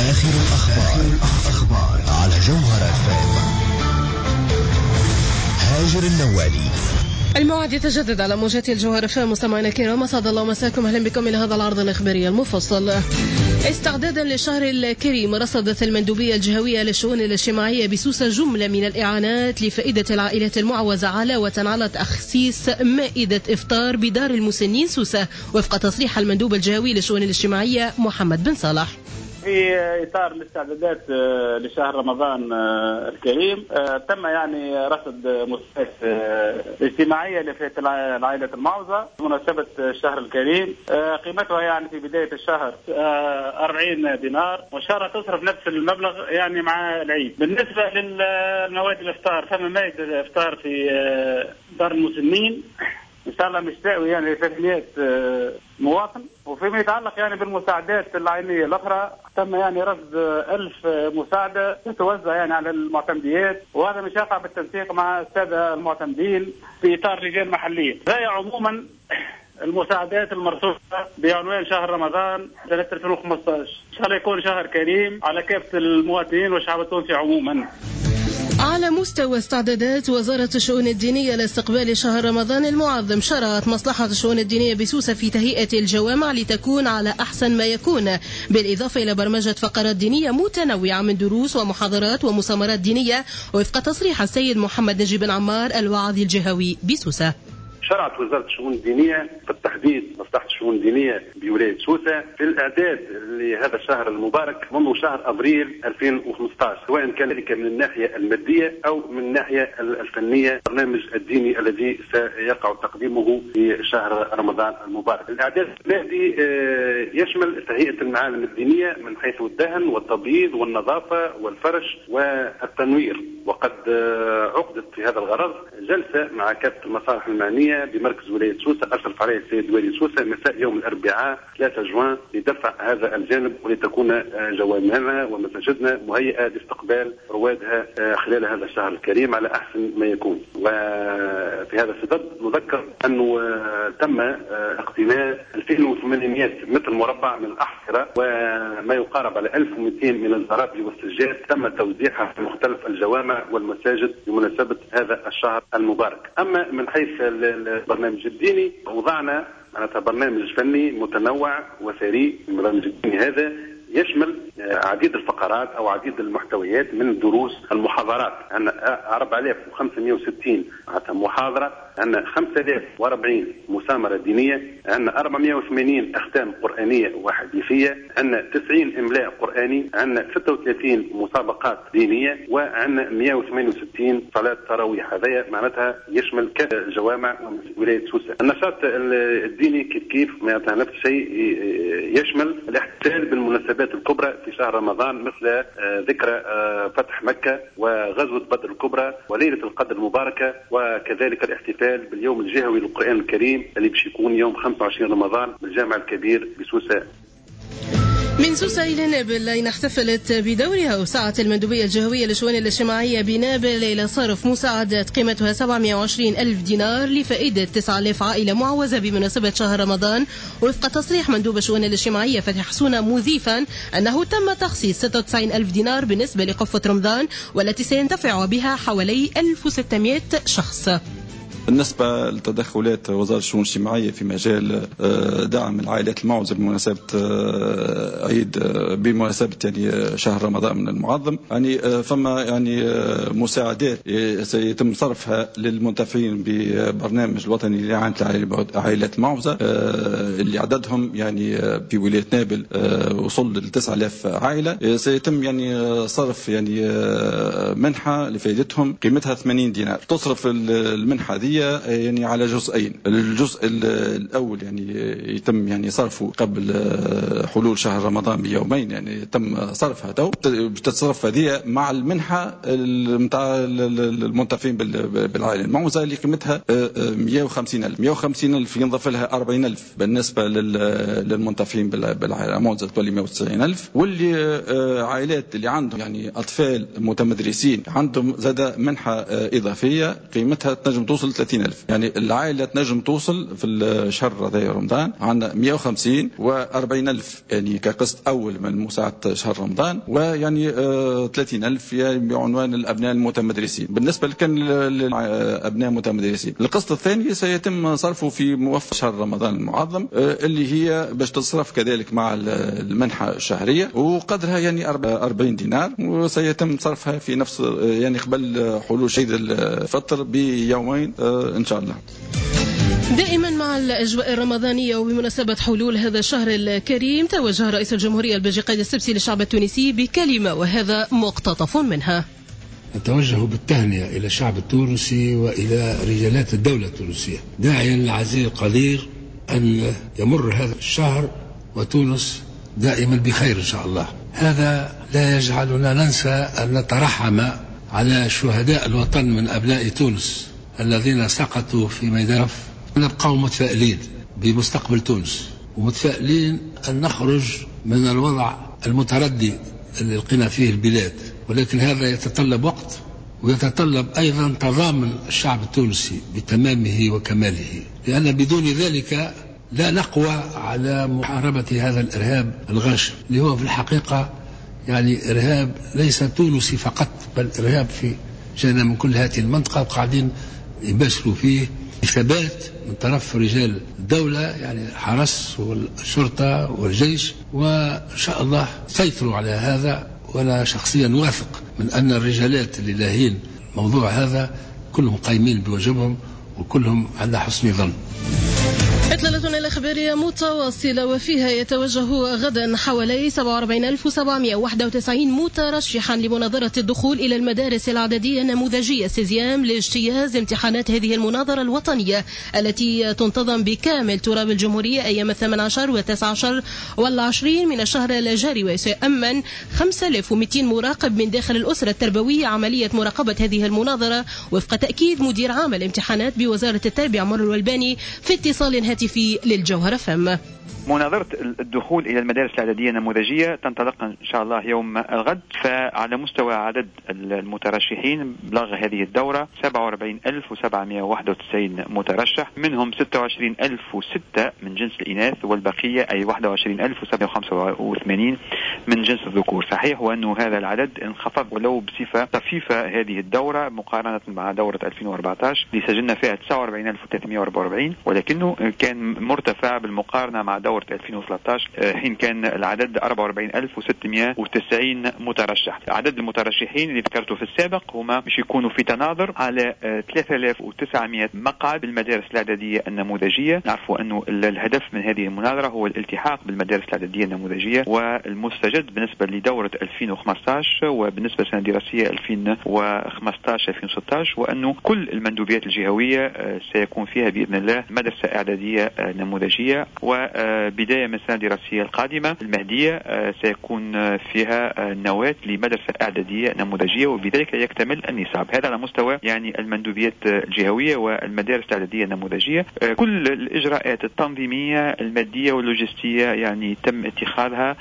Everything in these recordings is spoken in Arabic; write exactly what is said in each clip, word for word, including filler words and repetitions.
آخر الأخبار, أخبار على جوهرة فام. هاجر النوالي. الموعد يتجدد على موجات الجوهرة فام. مستمعينا الكرام، أسعد الله مساكم، أهلا بكم إلى هذا العرض الإخباري المفصل. استعدادا للشهر الكريم، رصدت المندوبية الجهوية للشؤون الاجتماعية بسوسة جملة من الإعانات لفائدة العائلات المعوزة، علاوة على تخصيص مائدة إفطار بدار المسنين سوسة، وفق تصريح المندوب الجهوي للشؤون الاجتماعية محمد بن صالح. في إطار الاستعدادات لشهر رمضان الكريم، تم يعني رصد مستويات اجتماعية لفئة العائلة المعوزة بمناسبة الشهر الكريم. قيمتها يعني في بداية الشهر أربعين دينار، وإن شاء الله تصرف نفس المبلغ يعني مع العيد. بالنسبة للمواد الإفطار، ثم مائدة إفطار في دار المسنين إن شاء الله مستوي يعني ثلاثمائة مواطن. وفيما يتعلق يعني بالمساعدات العينية الأخرى، تم يعني رصد ألف مساعدة تتوزع يعني على المعتمديات، وهذا مش يقع بالتنسيق مع السادة المعتمدين في إطار لجان محلية. هي عموما المساعدات المرصوصة بعنوان شهر رمضان سنة ألفين وخمسة عشر إن شاء الله يكون شهر كريم على كافة المواطنين والشعب التونسي عموما. على مستوى استعدادات وزارة الشؤون الدينية لاستقبال شهر رمضان المعظم، شرعت مصلحة الشؤون الدينية بسوسة في تهيئة الجوامع لتكون على أحسن ما يكون، بالإضافة إلى برمجة فقرات دينية متنوعة من دروس ومحاضرات ومسامرات دينية، وفق تصريح السيد محمد نجيب بن عمار الواعظ الجهوي بسوسة. شرعت وزارة الشؤون الدينية بالتحديد مصلحة الشؤون الدينية بولاية سوسة في الإعداد لهذا الشهر المبارك منذ شهر أبريل ألفين وخمسة عشر، سواء كان ذلك من الناحية المادية أو من الناحية الفنية. البرنامج الديني الذي سيقع تقديمه في شهر رمضان المبارك. الإعداد المادي يشمل تهيئة المعالم الدينية من حيث الدهن والتبييض والنظافة والفرش والتنوير، وقد عقدت في هذا الغرض جلسة مع كافة المصالح المعنية بمركز ولاية سوسة أشرف عليه السيد والي سوسة مساء يوم الأربعاء ثلاثة جوان لدفع هذا الجانب، ولتكون جوامعنا ومساجدنا مهيئة لاستقبال روادها خلال هذا الشهر الكريم على أحسن ما يكون. وفي هذا الصدد نذكر أنه تم اقتناء ألفين وثمانمائة متر مربع من الأحصرة وما يقارب على ألف ومئتين من الزرابي والسجاد، تم توزيعها في مختلف الجوامع والمساجد بمناسبة هذا الشهر المبارك. أما من حيث البرنامج الديني، وضعنا معناتها برنامج فني متنوع وثري. البرنامج الديني هذا يشمل عديد الفقرات أو عديد المحتويات من دروس المحاضرات. عندنا أربعة آلاف وخمسمائة وستين محاضرة، عندنا خمسة آلاف وأربعين مسامرة دينية، عندنا أربعمائة وثمانين أختام قرآنية وحديثية، عندنا تسعين إملاء قرآني، عندنا ستة وثلاثين مسابقات دينية، وعندنا مئة وثمانية وستين صلاة تراويح. هذا معناتها يشمل كافة جوامع ولاية سوسة. النشاط الديني كيف كيف معناتها نفس الشيء، يشمل الاحتفال بالمناسبات الكبرى في شهر رمضان مثل ذكرى فتح مكة وغزوة بدر الكبرى وليلة القدر المباركة، وكذلك الاحتفال باليوم الجهوي للقرآن الكريم اللي باش يكون يوم خمسة وعشرين رمضان بالجامع الكبير بسوسة. من سوسة إلى نابل، أين احتفلت بدورها وسعت المندوبية الجهوية للشؤون الاجتماعية بنابل إلى صرف مساعدات قيمتها سبعمائة وعشرين ألف دينار لفائدة تسعة آلاف عائلة معوزة بمناسبة شهر رمضان، وفق تصريح مندوب الشؤون الاجتماعية فتحي حسونة، مضيفا أنه تم تخصيص ستة وتسعين ألف دينار بالنسبة لقفة رمضان، والتي سينتفع بها حوالي ألف وستمائة شخص. بالنسبة لتدخلات وزارة الشؤون الاجتماعية في مجال دعم العائلات المعوزة بمناسبة عيد بمناسبة يعني شهر رمضان من المعظم، يعني فما يعني مساعدات سيتم صرفها للمنتفعين ببرنامج الوطني لإعانة العائلات المعوزة اللي عددهم يعني في ولاية نابل وصل ل تسعة آلاف عائلة. سيتم يعني صرف يعني منحة لفائدتهم قيمتها ثمانين دينار. تصرف المنحة دي يعني على جزئين. الجزء الأول يعني يتم يعني صرفه قبل حلول شهر رمضان بيومين، يعني تم صرفها تو بتتصرف هذه مع المنحة متاع المنتفعين بالعائلة المعوزة اللي قيمتها مئة وخمسين ألف. مئة وخمسين ألف ينضاف لها أربعين ألف بالنسبة للمنتفعين بالعائلة المعوزة تولي مئة وتسعين ألف. واللي عائلات اللي عندهم يعني أطفال متمدرسين عندهم زاد منحة إضافية قيمتها تنجم توصل وثلاثين ألف. يعني العائلة تنجم توصل في الشهر هذا رمضان عندنا مئة وخمسين وأربعين ألف يعني كقسط أول من مساعدة شهر رمضان، ويعني آه ثلاثين ألف يعني بعنوان الأبناء المتمدرسين. بالنسبة لكن للأبناء المتمدرسين القسط الثاني سيتم صرفه في موفر شهر رمضان المعظم آه اللي هي باش تصرف كذلك مع المنحة الشهرية وقدرها يعني أربعين دينار، وسيتم صرفها في نفس يعني قبل حلول عيد الفطر بيومين آه إن شاء الله. دائما مع الأجواء الرمضانية وبمناسبة حلول هذا الشهر الكريم، توجه رئيس الجمهورية الباجي قايد السبسي للشعب التونسي بكلمة وهذا مقتطف منها. نتوجه بالتهنئة إلى الشعب التونسي وإلى رجالات الدولة التونسية، داعيا العزيز القدير أن يمر هذا الشهر وتونس دائما بخير إن شاء الله. هذا لا يجعلنا ننسى أن نترحم على شهداء الوطن من أبناء تونس الذين سقطوا في ميدان. نبقى متفائلين بمستقبل تونس ومتفائلين أن نخرج من الوضع المتردي اللي لقينا فيه البلاد، ولكن هذا يتطلب وقت ويتطلب أيضا تضامن الشعب التونسي بتمامه وكماله، لأن بدون ذلك لا نقوى على محاربة هذا الإرهاب الغاشم اللي هو في الحقيقة يعني إرهاب ليس تونسي فقط، بل إرهاب في جانا من كل هذه المنطقة وقاعدين يباشروا فيه ثبات من طرف رجال الدولة يعني الحرس والشرطة والجيش، وإن شاء الله سيطروا على هذا. وأنا شخصيا واثق من أن الرجالات اللي لاهين موضوع هذا كلهم قايمين بواجبهم وكلهم على حسن ظن. إطلالتنا الإخبارية متواصلة وفيها يتوجه غدا حوالي سبعة وأربعين ألف وسبعمئة وواحد وتسعين مترشحا لمناظرة الدخول إلى المدارس العددية النموذجية سيزيام لاجتياز امتحانات هذه المناظرة الوطنية التي تنتظم بكامل تراب الجمهورية أيام الثامن عشر والتاسع عشر والعشرين من الشهر الجاري، وسيؤمن خمسة آلاف ومئتين مراقب من داخل الأسرة التربوية عملية مراقبة هذه المناظرة وفق تأكيد مدير عام الامتحانات بوزارة التربية عمر الولباني في اتصال هاتفي للجوهرة فم. مناظرة الدخول إلى المدارس الإعدادية النموذجية تنطلق إن شاء الله يوم الغد. فعلى مستوى عدد المترشحين بلغ هذه الدورة سبعة وأربعين ألف وسبعمئة وواحد وتسعين مترشح، منهم ستة وعشرين ألف وستة من جنس الإناث والبقية أي واحد وعشرين ألف وسبعمئة وخمسة وثمانين من جنس الذكور. صحيح وأنه هذا العدد انخفض ولو بصفة طفيفة هذه الدورة مقارنة مع دورة ألفين وأربعة عشر اللي سجلنا فيها تسعة وأربعين ألف وثلاثمئة وأربعة وأربعين، ولكنه كان مرتفع بالمقارنة مع دورة ألفين وثلاثة عشر حين كان العدد أربعة وأربعين ألف وستمئة وتسعين مترشح. عدد المترشحين اللي ذكرته في السابق هما مش يكونوا في تناظر على ثلاثة آلاف وتسعمئة مقعد بالمدارس الإعدادية النموذجية. نعرفوا أنه الهدف من هذه المناظرة هو الالتحاق بالمدارس الإعدادية النموذجية، والمستجد بالنسبة لدورة ألفين وخمسة عشر وبالنسبة للسنة الدراسية ألفين وخمسة عشر ألفين وستة عشر، وأنه كل المندوبيات الجهوية سيكون فيها بإذن الله مدرسة إعدادية نموذجية. وبداية من السنة الدراسية القادمة المهدية سيكون فيها نواة لمدرسة إعدادية نموذجية، وبذلك يكتمل النصاب. هذا على مستوى يعني المندوبيات الجهوية والمدارس الإعدادية النموذجية. كل الإجراءات التنظيمية المادية واللوجستية يعني تم اتخاذها،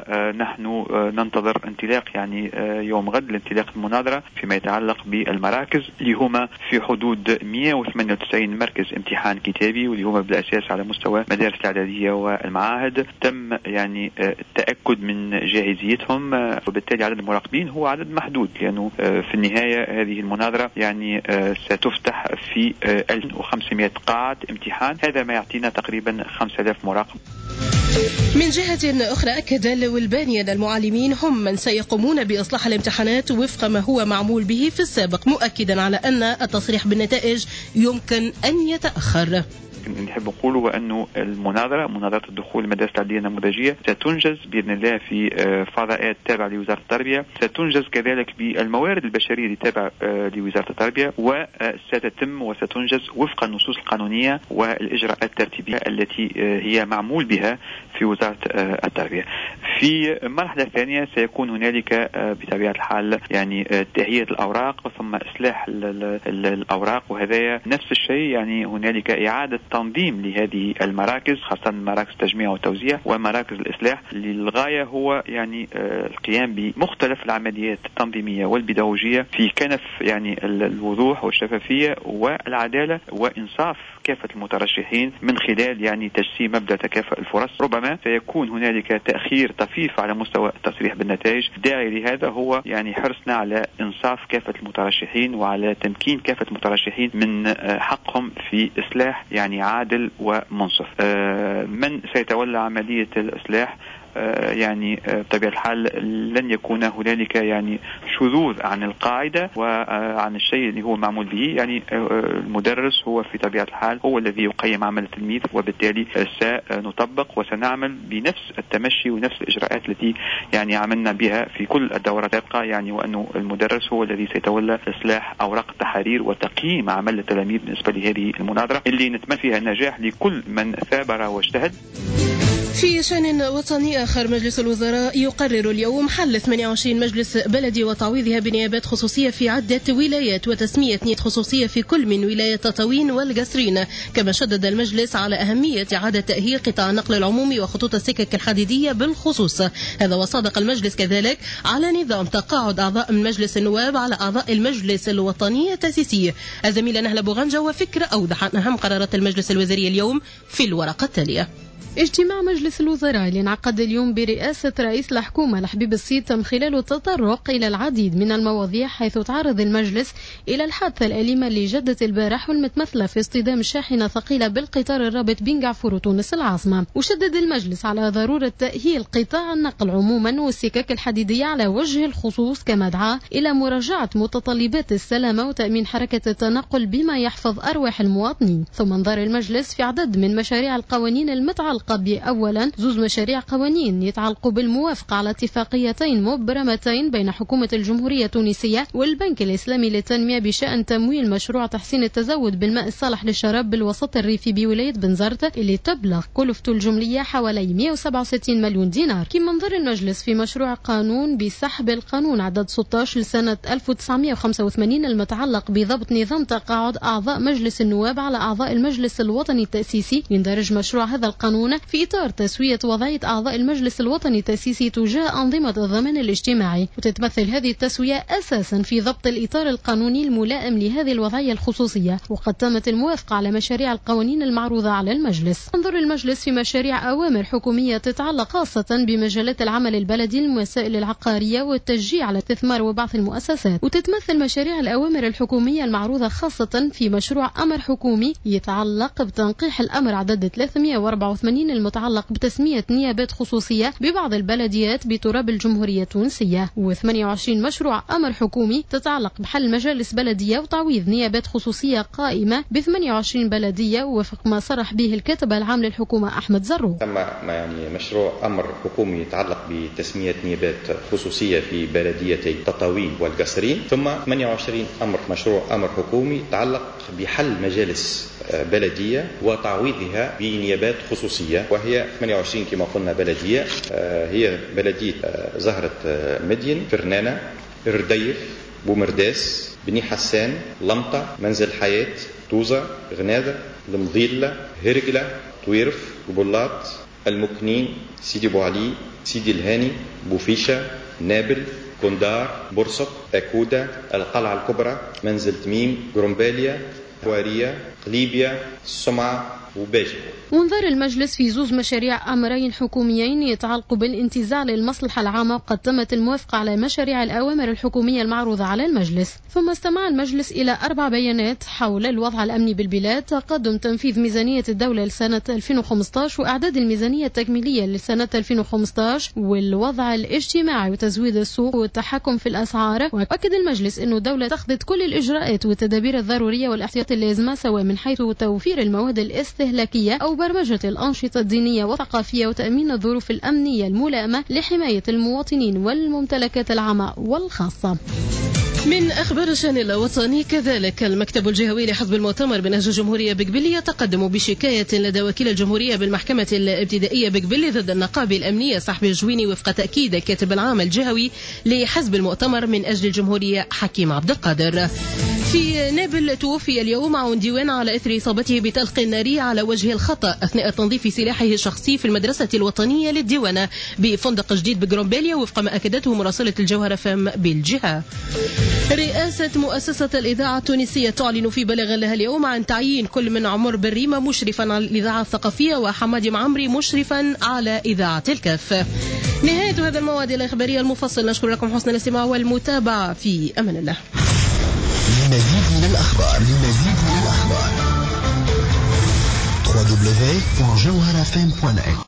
ونحن ننتظر انطلاق يعني يوم غد لانطلاق المناظرة فيما يتعلق بالمراكز اللي هما في حدود مئة وثمانية وتسعين مركز امتحان كتابي، واللي هما بالأساس على مستوى مدارس الإعدادية والمعاهد. تم يعني التأكد من جاهزيتهم، وبالتالي عدد المراقبين هو عدد محدود، لأنه في النهاية هذه المناظرة يعني ستفتح في ألف وخمسمئة قاعة امتحان، هذا ما يعطينا تقريبا خمسة آلاف مراقب. من جهة أخرى أكد الولباني أن المعلمين هم من سيقومون بإصلاح الامتحانات وفق ما هو معمول به في السابق، مؤكدا على أن التصريح بالنتائج يمكن أن يتأخر. نحب نقوله وأنه المناظرة مناظرة الدخول المدارس الإعدادية النموذجية ستنجز بإذن الله في فضاءات تابعة لوزارة التربية، ستنجز كذلك بالموارد البشرية اللي تابعة لوزارة التربية، وستتم وستنجز وفق النصوص القانونية والإجراءات الترتيبية التي هي معمول بها في وزارة التربية. في مرحلة ثانية سيكون هنالك بطبيعة الحال يعني تهيئة الأوراق ثم إصلاح الأوراق، وهذا نفس الشيء يعني هنالك إعادة تنظيم لهذه المراكز، خاصة مراكز التجميع والتوزيع ومراكز الإصلاح. للغاية هو يعني القيام بمختلف العمليات التنظيمية والبيداغوجية في كنف يعني الوضوح والشفافية والعدالة وإنصاف كافة المترشحين من خلال يعني تجسيم مبدأ تكافؤ الفرص. ربما سيكون هنالك تأخير طفيف على مستوى التصريح بالنتائج، داعي لهذا هو يعني حرصنا على إنصاف كافة المترشحين وعلى تمكين كافة المترشحين من حقهم في إصلاح يعني عادل ومنصف. من سيتولى عملية الإصلاح يعني بطبيعة الحال لن يكون هنالك يعني شذوذ عن القاعدة وعن الشيء اللي هو معمول به. يعني المدرس هو في طبيعة الحال هو الذي يقيم عمل التلميذ، وبالتالي سنطبق وسنعمل بنفس التمشي ونفس الإجراءات التي يعني عملنا بها في كل الدورات السابقة، يعني وأنه المدرس هو الذي سيتولى إصلاح أوراق التحرير وتقييم عمل التلاميذ بالنسبة لهذه المناظرة اللي نتمنى فيها النجاح لكل من ثابر واجتهد. في شأن وطني آخر، مجلس الوزراء يقرر اليوم حل ثمانية وعشرين مجلس بلدي وتعويضها بنيابات خصوصية في عدة ولايات وتسمية نيابات خصوصية في كل من ولاية تطاوين والقصرين. كما شدد المجلس على أهمية إعادة تأهيل قطاع النقل العمومي وخطوط السكك الحديدية بالخصوص. هذا وصادق المجلس كذلك على نظام تقاعد أعضاء من مجلس النواب على أعضاء المجلس الوطني التأسيسي. الزميلة نهلة بوغنجة وفكرة أوضح عن أهم قرارات المجلس الوزاري اليوم في الورقة التالية. اجتماع مجلس الوزراء اللي انعقد اليوم برئاسة رئيس الحكومة الحبيب السيد تم خلاله التطرق إلى العديد من المواضيع، حيث تعرض المجلس إلى الحادثة الأليمة اللي جدت البارح والمتمثلة في اصطدام شاحنة ثقيلة بالقطار الرابط بين قعفور وتونس العاصمة. وشدد المجلس على ضرورة تأهيل قطاع النقل عموما والسكك الحديدية على وجه الخصوص، كما دعا إلى مراجعة متطلبات السلامة وتأمين حركة التنقل بما يحفظ أرواح المواطنين. ثم انظر المجلس في عدد من مشاريع القوانين المتعلقة أولا زوز مشاريع قوانين يتعلقوا بالموافقة على اتفاقيتين مبرمتين بين حكومة الجمهورية التونسية والبنك الإسلامي للتنمية بشأن تمويل مشروع تحسين التزود بالماء الصالح للشراب بالوسط الريفي بولاية بنزرت اللي تبلغ كلفته الجملية حوالي مئة وسبعة وستين مليون دينار. كما انظر المجلس في مشروع قانون بسحب القانون عدد ستة عشر لسنة ألف وتسعمئة وخمسة وثمانين المتعلق بضبط نظام تقاعد أعضاء مجلس النواب على أعضاء المجلس الوطني التأسيسي. يندرج مشروع هذا القانون في إطار تسوية وضعية أعضاء المجلس الوطني التأسيسي تجاه أنظمة الضمان الاجتماعي، وتتمثل هذه التسوية أساسا في ضبط الإطار القانوني الملائم لهذه الوضعية الخصوصية. وقد تمت الموافقة على مشاريع القوانين المعروضة على المجلس. انظر المجلس في مشاريع أوامر حكومية تتعلق خاصة بمجالات العمل البلدي، المسائل العقارية والتشجيع على الاستثمار وبعث المؤسسات. وتتمثل مشاريع الأوامر الحكومية المعروضة خاصة في مشروع أمر حكومي يتعلق بتنقيح الأمر عدد ثلاثمئة وأربعة وثمانين المتعلق بتسمية نيابات خصوصية ببعض البلديات بتراب الجمهورية التونسية، وثمانية وعشرين مشروع أمر حكومي تتعلق بحل مجالس بلدية وتعويض نيابات خصوصية قائمة ب ثمانية وعشرين بلدية وفق ما صرح به الكاتب العام للحكومة أحمد زرو. تم يعني مشروع أمر حكومي يتعلق بتسمية نيابات خصوصية في بلديتي تطاوين والقصرين، ثم ثمانية وعشرين أمر مشروع أمر حكومي يتعلق بحل مجالس بلدية وتعويضها بنيابات خصوصية، وهي ثمانية وعشرين كما قلنا بلدية، هي بلدية زهرة مدين، فرنانة، رديف، بومرداس، بني حسان، لمطة، منزل حياة، توزة، غنادة، المضيلة، هرقلة، طويرف، قبلات، المكنين، سيدي بو علي، سيدي الهاني، بوفيشة، نابل، كندار، برسق، أكودة، القلعة الكبرى، منزل تميم، قرنباليا، وارية، قليبيا، السمعة وباجي. وانظر المجلس في زوز مشاريع أمرين حكوميين يتعلقوا بالانتزاع للمصلحة العامة، وقد تمت الموافقة على مشاريع الأوامر الحكومية المعروضة على المجلس. ثم استمع المجلس إلى أربع بيانات حول الوضع الأمني بالبلاد، تقدم تنفيذ ميزانية الدولة لسنة ألفين وخمسة عشر وإعداد الميزانية التكميلية لسنة ألفين وخمسة عشر، والوضع الاجتماعي وتزويد السوق والتحكم في الأسعار. وأكد المجلس أنه الدولة تخذت كل الإجراءات والتدابير الضرورية والاحتياط اللازمة، سواء من حيث توفير المواد الاستهلاكية أو برمجة الأنشطة الدينية والثقافية وتأمين الظروف الأمنية الملائمة لحماية المواطنين والممتلكات العامة والخاصة. من أخبار الشأن الوطني كذلك المكتب الجهوي لحزب المؤتمر بنهج الجمهورية بقبل يتقدم بشكاية لدى وكيل الجمهورية بالمحكمة الابتدائية بقبل ضد النقابة الأمنية صاحب الجويني وفق تأكيد الكاتب العام الجهوي لحزب المؤتمر من أجل الجمهورية حكيم عبد القادر. في نابل توفي اليوم عون ديوان على إثر إصابته بطلق ناري على وجه الخطأ أثناء تنظيف سلاحه الشخصي في المدرسة الوطنية للديوانة بفندق جديد بجرومباليا وفق ما أكدته مراسلة الجوهرة فام بالجهة. رئاسة مؤسسة الإذاعة التونسية تعلن في بلاغ لها اليوم عن تعيين كل من عمر بريمة مشرفا على الإذاعة الثقافية وحمادي معمري مشرفا على إذاعة الكف. نهاية هذا المواد الإخبارية المفصل، نشكر لكم حسن الاستماع والمتابعة، في أمان الله. لمزيد من الأخبار لمزيد من الأخبار دبليو دبليو دبليو دوت جوهرة إف إم دوت نت